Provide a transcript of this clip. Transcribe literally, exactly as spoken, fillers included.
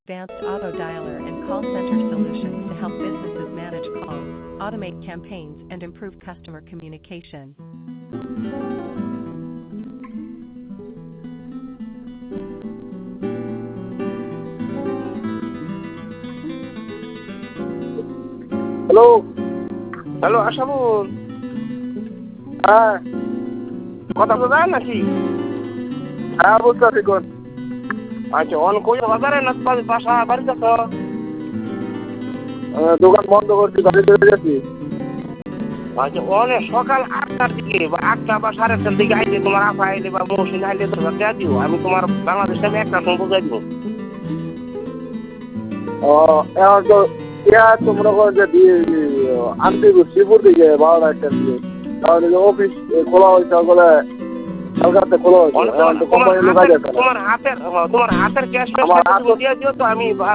advanced auto dialer and call center solutions to help businesses manage calls, automate campaigns, and improve customer communication. Hello hello Ashabul, হ্যাঁ কথা তো যায় নাকি? হ্যাঁ বুঝতে পারছি কোন আচ্ছা, অন কই বাজারে না বা- বাসা বাড়িতে তো? আহ, দোকান বন্ধ করছি, বাড়ি চলে যাচ্ছি। আচ্ছা, অনেক সকাল আটটার দিকে বা আটটা বা সাড়ে আটটার দিকে আইলে তোমার আপা আইলে বা মৌসুমি আইলে তোমরা দেয়া দিও, আমি তোমার বাংলাদেশে আমি একটা সময় বুঝাই দিব। ও এখন তো ইয়া তোমরা করে যে দিয়ে আনতে শ্রীপুর দিকে বারোটা একটার দিকে, তাহলে যে অফিস খোলা হয়েছে ওগুলো কলকাতাতে খোলা হয়েছে, অনেক এখন তো তোমার কোম্পানির লোক হাতের আছে না। তোমার হাতের হ্যাঁ, তোমার হাতের ক্যাশ আমার হাত- দিয়ে দিও তো আমি